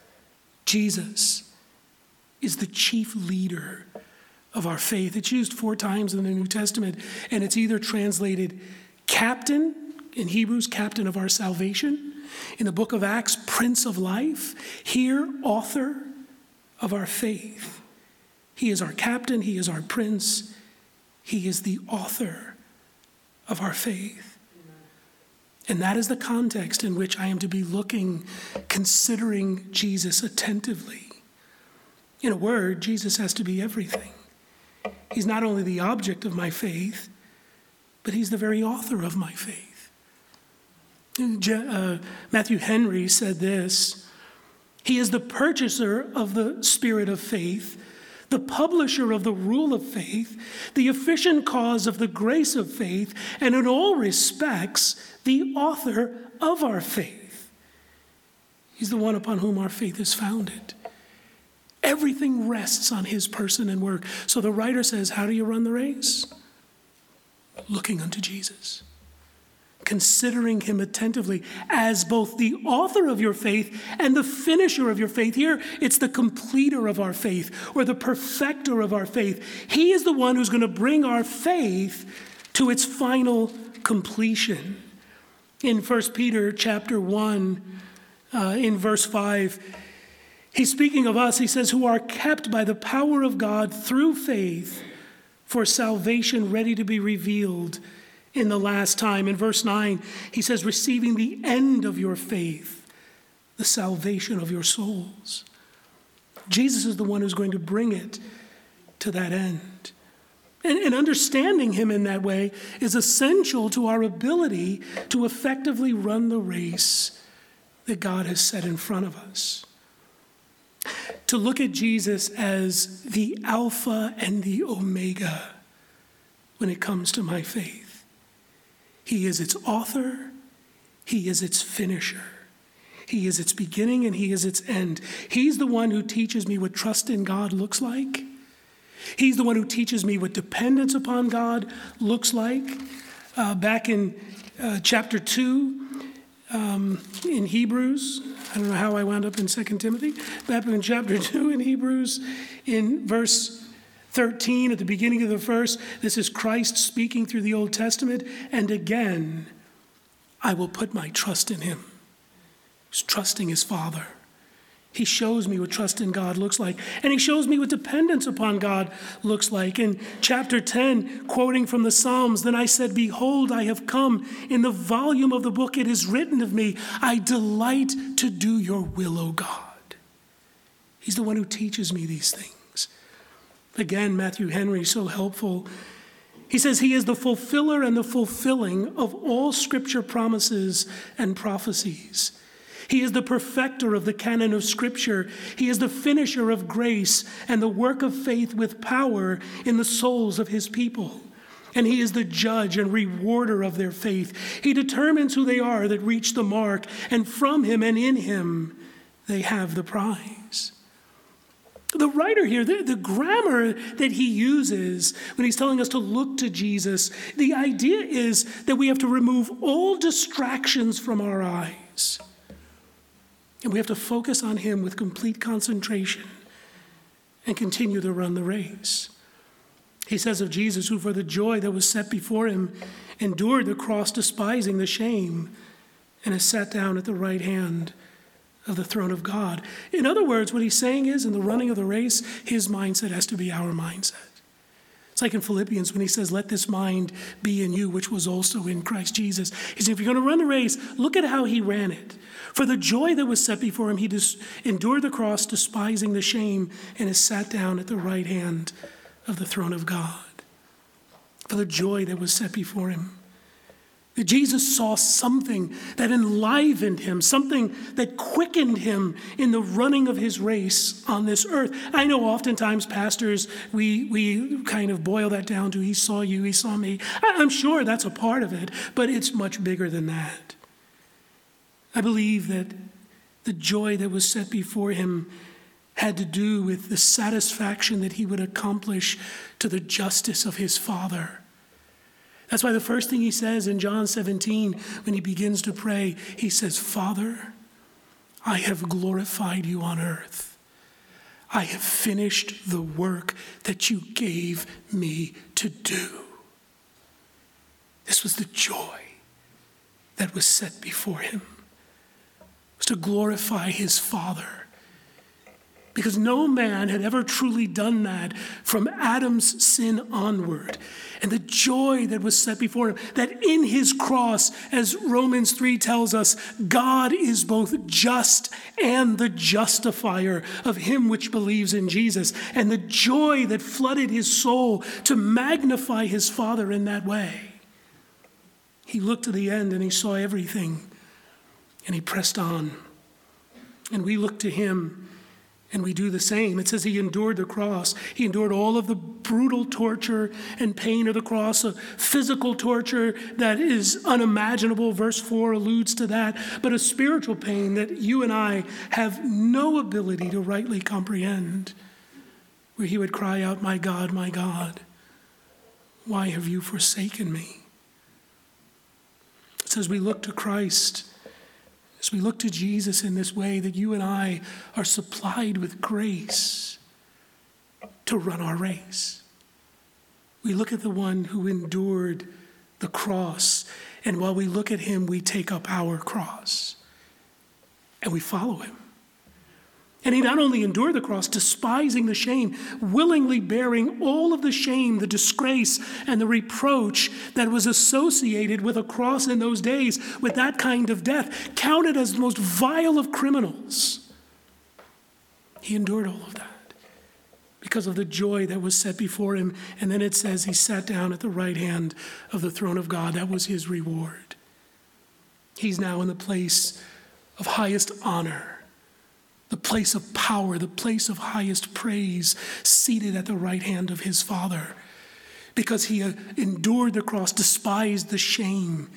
[SPEAKER 1] Jesus is the chief leader of our faith. It's used four times in the New Testament, and it's either translated captain, in Hebrews, captain of our salvation. In the book of Acts, prince of life. Here, author of our faith. He is our captain, he is our prince, he is the author of our faith. And that is the context in which I am to be looking, considering Jesus attentively. In a word, Jesus has to be everything. He's not only the object of my faith, but he's the very author of my faith. Uh, Matthew Henry said this, he is the purchaser of the spirit of faith, the publisher of the rule of faith, the efficient cause of the grace of faith, and in all respects, the author of our faith. He's the one upon whom our faith is founded. Everything rests on his person and work. So the writer says, how do you run the race? Looking unto Jesus. considering him attentively as both the author of your faith and the finisher of your faith. Here, it's the completer of our faith, or the perfecter of our faith. He is the one who's going to bring our faith to its final completion. In First Peter chapter one, uh, in verse five, he's speaking of us. He says, who are kept by the power of God through faith for salvation ready to be revealed in the last time. In verse nine, he says, receiving the end of your faith, the salvation of your souls. Jesus is the one who's going to bring it to that end. And, and understanding him in that way is essential to our ability to effectively run the race that God has set in front of us. To look at Jesus as the Alpha and the Omega when it comes to my faith. He is its author, he is its finisher. He is its beginning and he is its end. He's the one who teaches me what trust in God looks like. He's the one who teaches me what dependence upon God looks like. Uh, back in uh, chapter two, um, in Hebrews, I don't know how I wound up in Second Timothy. Back in chapter two in Hebrews, in verse thirteen, at the beginning of the verse, this is Christ speaking through the Old Testament. And again, I will put my trust in him. He's trusting his Father. He shows me what trust in God looks like. And he shows me what dependence upon God looks like. In chapter ten, quoting from the Psalms, then I said, behold, I have come. In the volume of the book it is written of me, I delight to do your will, O God. He's the one who teaches me these things. Again, Matthew Henry, so helpful. He says he is the fulfiller and the fulfilling of all scripture promises and prophecies. He is the perfecter of the canon of Scripture. He is the finisher of grace and the work of faith with power in the souls of his people. And he is the judge and rewarder of their faith. He determines who they are that reach the mark, and from him and in him they have the prize. The writer here, the, the grammar that he uses when he's telling us to look to Jesus, the idea is that we have to remove all distractions from our eyes. And we have to focus on him with complete concentration and continue to run the race. He says of Jesus, who for the joy that was set before him endured the cross, despising the shame, and has sat down at the right hand of the throne of God. In other words, what he's saying is, in the running of the race, his mindset has to be our mindset. It's like in Philippians when he says, let this mind be in you, which was also in Christ Jesus. He said, if you're going to run the race, look at how he ran it. For the joy that was set before him, he dis- endured the cross, despising the shame, and has sat down at the right hand of the throne of God. For the joy that was set before him. Jesus saw something that enlivened him, something that quickened him in the running of his race on this earth. I know oftentimes pastors, we we kind of boil that down to he saw you, he saw me. I'm sure that's a part of it, but it's much bigger than that. I believe that the joy that was set before him had to do with the satisfaction that he would accomplish to the justice of his Father. That's why the first thing he says in John seventeen, when he begins to pray, he says, Father, I have glorified you on earth. I have finished the work that you gave me to do. This was the joy that was set before him. It was to glorify his Father. Because no man had ever truly done that from Adam's sin onward. And the joy that was set before him, that in his cross, as Romans three tells us, God is both just and the justifier of him which believes in Jesus. And the joy that flooded his soul to magnify his Father in that way. He looked to the end and he saw everything. And he pressed on. And we look to him. And we do the same. It says he endured the cross. He endured all of the brutal torture and pain of the cross, a physical torture that is unimaginable. Verse four alludes to that. But a spiritual pain that you and I have no ability to rightly comprehend. Where he would cry out, my God, my God, why have you forsaken me? It's So as we look to Christ, as we look to Jesus in this way, that you and I are supplied with grace to run our race. We look at the one who endured the cross, and while we look at him, we take up our cross and we follow him. And he not only endured the cross, despising the shame, willingly bearing all of the shame, the disgrace, and the reproach that was associated with a cross in those days, with that kind of death, counted as the most vile of criminals. He endured all of that because of the joy that was set before him. And then it says he sat down at the right hand of the throne of God. That was his reward. He's now in the place of highest honor, the place of power, the place of highest praise, seated at the right hand of his Father, because he endured the cross, despised the shame.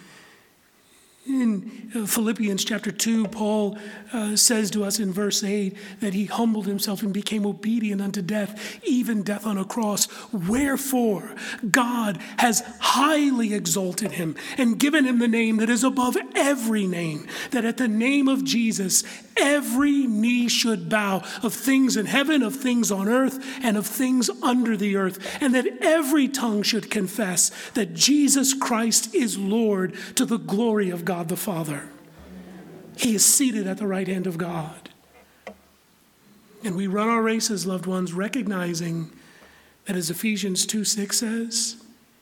[SPEAKER 1] In Philippians chapter two, Paul uh, says to us in verse eight that he humbled himself and became obedient unto death, even death on a cross. Wherefore God has highly exalted him and given him the name that is above every name, that at the name of Jesus every knee should bow, of things in heaven, of things on earth, and of things under the earth, and that every tongue should confess that Jesus Christ is Lord, to the glory of God the Father. He is seated at the right hand of God. And we run our races, loved ones, recognizing that, as Ephesians two six says,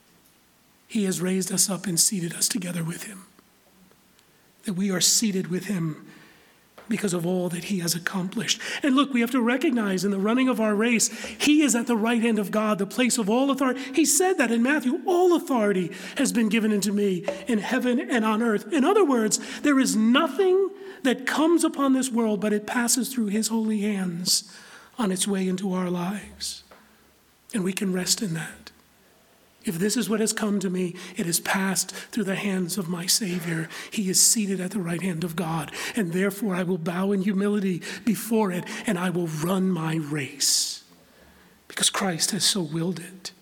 [SPEAKER 1] he has raised us up and seated us together with him. That we are seated with him because of all that he has accomplished. And look, we have to recognize in the running of our race, he is at the right hand of God, the place of all authority. He said that in Matthew, all authority has been given unto me in heaven and on earth. In other words, there is nothing that comes upon this world, but it passes through his holy hands on its way into our lives. And we can rest in that. If this is what has come to me, it has passed through the hands of my Savior. He is seated at the right hand of God, and therefore I will bow in humility before it, and I will run my race, because Christ has so willed it.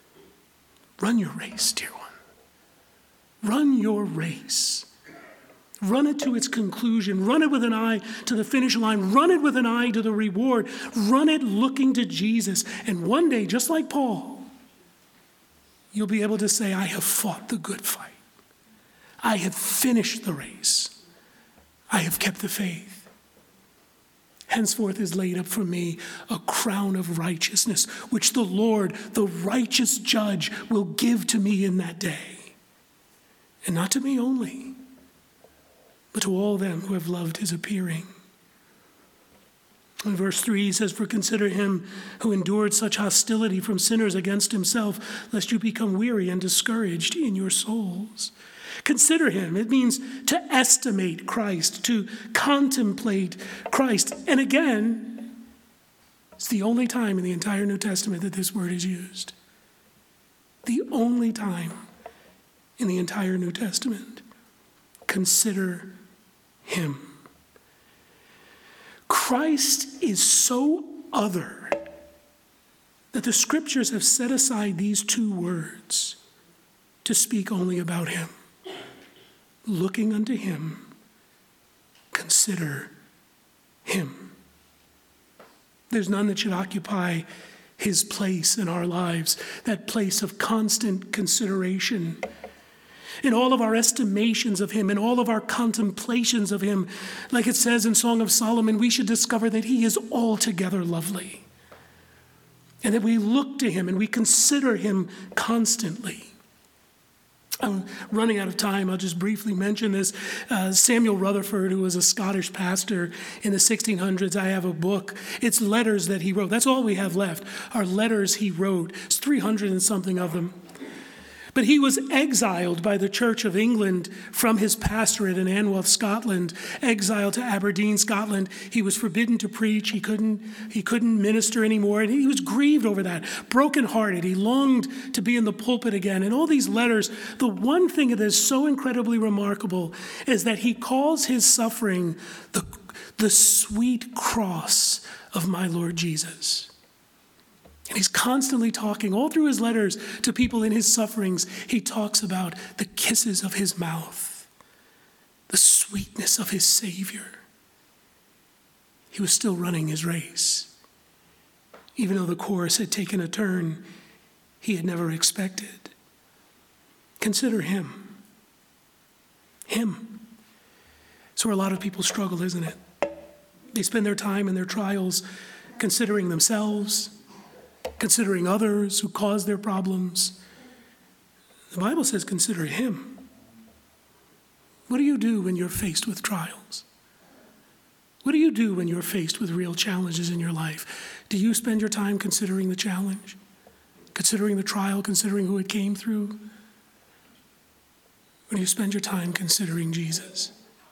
[SPEAKER 1] Run your race, dear one. Run your race. Run it to its conclusion. Run it with an eye to the finish line. Run it with an eye to the reward. Run it looking to Jesus. And one day, just like Paul, you'll be able to say, I have fought the good fight. I have finished the race. I have kept the faith. Henceforth is laid up for me a crown of righteousness, which the Lord, the righteous judge, will give to me in that day. And not to me only, but to all them who have loved his appearing. In verse three, he says, for consider him who endured such hostility from sinners against himself, lest you become weary and discouraged in your souls. Consider him. It means to estimate Christ, to contemplate Christ. And again, it's the only time in the entire New Testament that this word is used. The only time in the entire New Testament. Consider him. Christ is so other that the scriptures have set aside these two words to speak only about him. Looking unto him, consider him. There's none that should occupy his place in our lives, that place of constant consideration. In all of our estimations of him, in all of our contemplations of him, like it says in Song of Solomon, we should discover that he is altogether lovely. And that we look to him and we consider him constantly. I'm running out of time. I'll just briefly mention this. Uh, Samuel Rutherford, who was a Scottish pastor in the sixteen hundreds, I have a book. It's letters that he wrote. That's all we have left, are letters he wrote. It's three hundred and something of them. But he was exiled by the Church of England from his pastorate in Anworth, Scotland, exiled to Aberdeen, Scotland. He was forbidden to preach. He couldn't, he couldn't minister anymore. And he was grieved over that, brokenhearted. He longed to be in the pulpit again. And all these letters, the one thing that is so incredibly remarkable is that he calls his suffering the, the sweet cross of my Lord Jesus. And he's constantly talking, all through his letters to people in his sufferings, he talks about the kisses of his mouth, sweetness of his Savior, he was still running his race, even though the course had taken a turn he had never expected. Consider him. Him. It's where a lot of people struggle, isn't it? They spend their time in their trials considering themselves, considering others who cause their problems. The Bible says consider him. What do you do when you're faced with trials? What do you do when you're faced with real challenges in your life? Do you spend your time considering the challenge, considering the trial, considering who it came through? Or do you spend your time considering Jesus?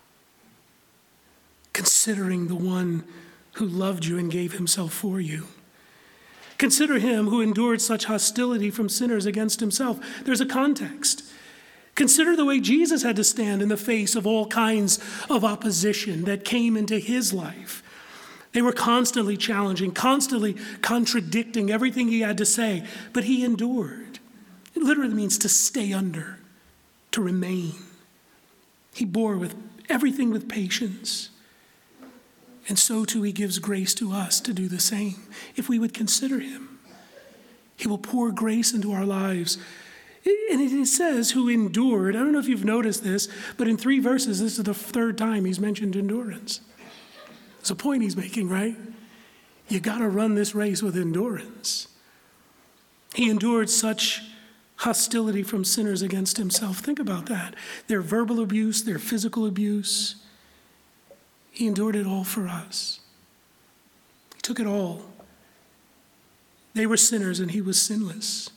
[SPEAKER 1] Considering the one who loved you and gave himself for you. Consider him who endured such hostility from sinners against himself. There's a context. Consider the way Jesus had to stand in the face of all kinds of opposition that came into his life. They were constantly challenging, constantly contradicting everything he had to say, but he endured. It literally means to stay under, to remain. He bore with everything with patience. And so too he gives grace to us to do the same. If we would consider him, he will pour grace into our lives. And it says who endured. I don't know if you've noticed this, but in three verses, this is the third time he's mentioned endurance. It's a point he's making, right? You got to run this race with endurance. He endured such hostility from sinners against himself. Think about that. Their verbal abuse, their physical abuse. He endured it all for us. He took it all. They were sinners and he was sinless.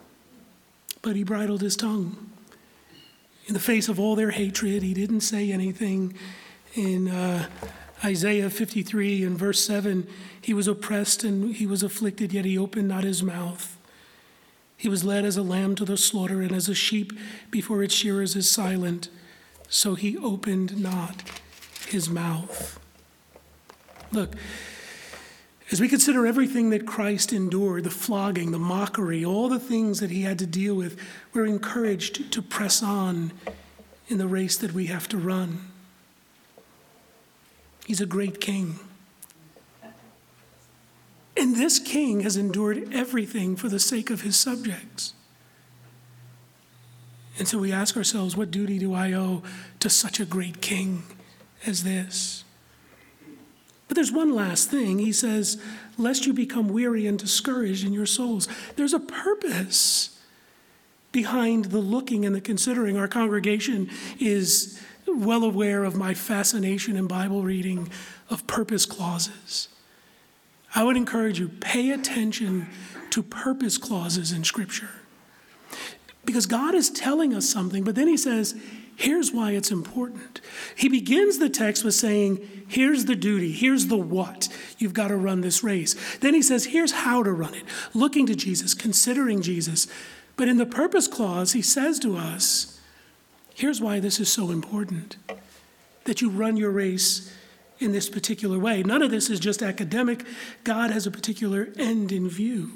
[SPEAKER 1] But he bridled his tongue. In the face of all their hatred, he didn't say anything. In uh, Isaiah fifty-three and verse seven, he was oppressed and he was afflicted, yet he opened not his mouth. He was led as a lamb to the slaughter, and as a sheep before its shearers is silent, so he opened not his mouth. Look, as we consider everything that Christ endured, the flogging, the mockery, all the things that he had to deal with, we're encouraged to press on in the race that we have to run. He's a great king. And this king has endured everything for the sake of his subjects. And so we ask ourselves, what duty do I owe to such a great king as this? But there's one last thing. He says, lest you become weary and discouraged in your souls. There's a purpose behind the looking and the considering. Our congregation is well aware of my fascination in Bible reading of purpose clauses. I would encourage you, pay attention to purpose clauses in Scripture. Because God is telling us something, but then he says, here's why it's important. He begins the text with saying, here's the duty, here's the what. You've got to run this race. Then he says, here's how to run it. Looking to Jesus, considering Jesus. But in the purpose clause, he says to us, here's why this is so important, that you run your race in this particular way. None of this is just academic. God has a particular end in view.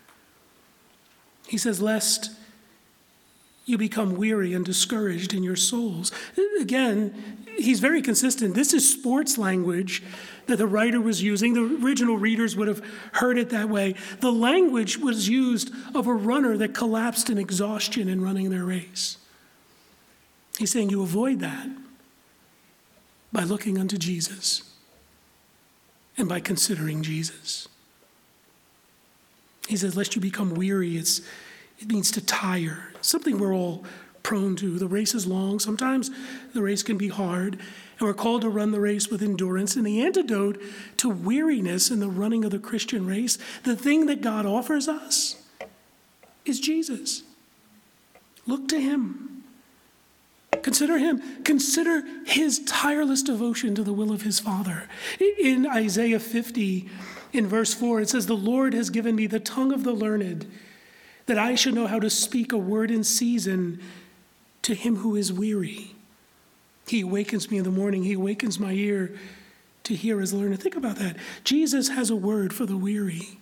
[SPEAKER 1] He says, lest you become weary and discouraged in your souls. Again, he's very consistent. This is sports language that the writer was using. The original readers would have heard it that way. The language was used of a runner that collapsed in exhaustion in running their race. He's saying you avoid that by looking unto Jesus and by considering Jesus. He says, lest you become weary, it's It means to tire, something we're all prone to. The race is long. Sometimes the race can be hard, and we're called to run the race with endurance. And the antidote to weariness in the running of the Christian race, the thing that God offers us, is Jesus. Look to him. Consider him. Consider his tireless devotion to the will of his Father. In Isaiah fifty, in verse four, it says, the Lord has given me the tongue of the learned, that I should know how to speak a word in season to him who is weary. He awakens me in the morning. He awakens my ear to hear as learner. Think about that. Jesus has a word for the weary.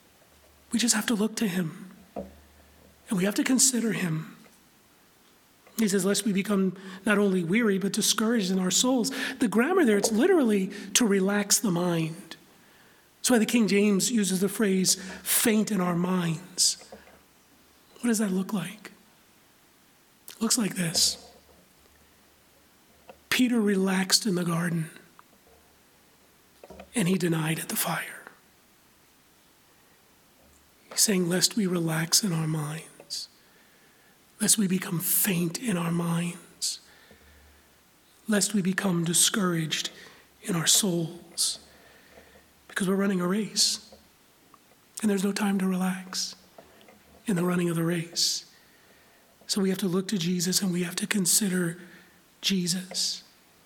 [SPEAKER 1] We just have to look to him. And we have to consider him. He says, lest we become not only weary, but discouraged in our souls. The grammar there, it's literally to relax the mind. That's why the King James uses the phrase, faint in our minds. What does that look like? It looks like this. Peter relaxed in the garden, and he denied at the fire. He's saying, lest we relax in our minds, lest we become faint in our minds, lest we become discouraged in our souls, because we're running a race, and there's no time to relax in the running of the race. So we have to look to Jesus, and we have to consider Jesus.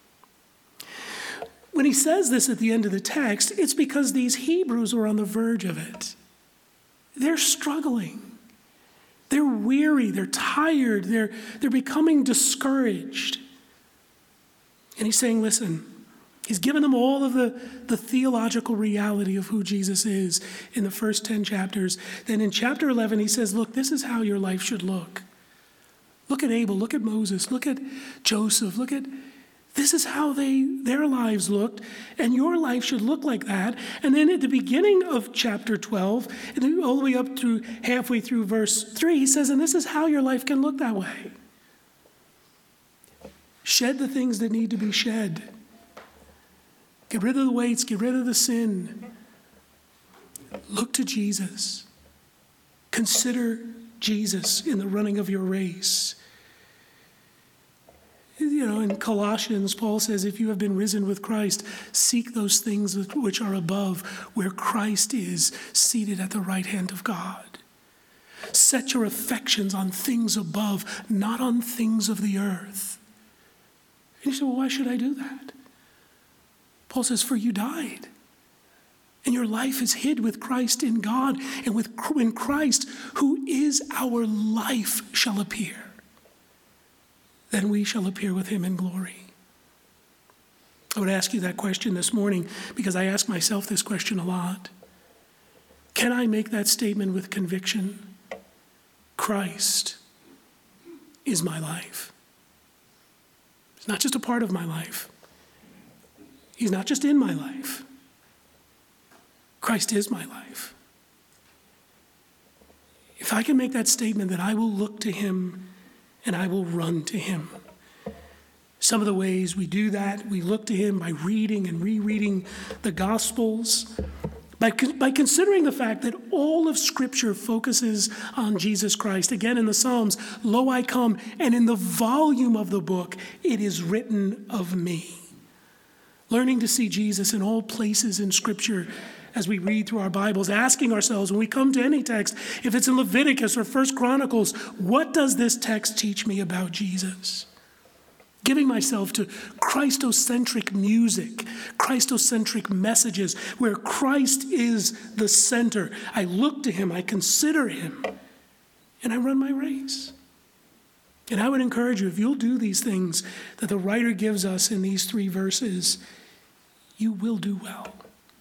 [SPEAKER 1] When he says this at the end of the text, it's because these Hebrews were on the verge of it. They're struggling. They're weary. They're tired. They're, they're becoming discouraged. And he's saying, listen, he's given them all of the, the theological reality of who Jesus is in the first ten chapters. Then in chapter eleven, he says, look, this is how your life should look. Look at Abel, look at Moses, look at Joseph, look at, this is how they their lives looked, and your life should look like that. And then at the beginning of chapter twelve, and then all the way up to halfway through verse three, he says, and this is how your life can look that way. Shed the things that need to be shed. Get rid of the weights, get rid of the sin. Look to Jesus. Consider Jesus in the running of your race. You know, in Colossians, Paul says, if you have been risen with Christ, seek those things which are above, where Christ is seated at the right hand of God. Set your affections on things above, not on things of the earth. And you say, well, why should I do that? Paul says, for you died. And your life is hid with Christ in God, and with when Christ, who is our life, shall appear, then we shall appear with him in glory. I would ask you that question this morning because I ask myself this question a lot. Can I make that statement with conviction? Christ is my life. He's not just a part of my life. He's not just in my life. Christ is my life. If I can make that statement that I will look to him and I will run to him. Some of the ways we do that, we look to him by reading and rereading the Gospels, by, by considering the fact that all of Scripture focuses on Jesus Christ. Again, in the Psalms, lo, I come, and in the volume of the book, it is written of me. Learning to see Jesus in all places in Scripture as we read through our Bibles, asking ourselves when we come to any text, if it's in Leviticus or First Chronicles, what does this text teach me about Jesus? Giving myself to Christocentric music, Christocentric messages, where Christ is the center. I look to him, I consider him, and I run my race. And I would encourage you, if you'll do these things that the writer gives us in these three verses, you will do well.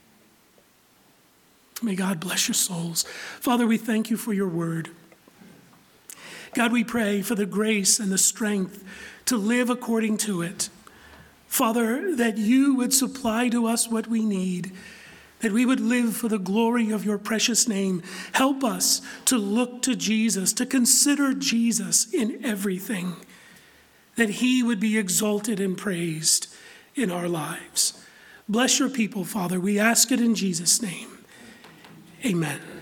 [SPEAKER 1] May God bless your souls. Father, we thank you for your word. God, we pray for the grace and the strength to live according to it. Father, that you would supply to us what we need, that we would live for the glory of your precious name. Help us to look to Jesus, to consider Jesus in everything, that he would be exalted and praised in our lives. Bless your people, Father. We ask it in Jesus' name. Amen.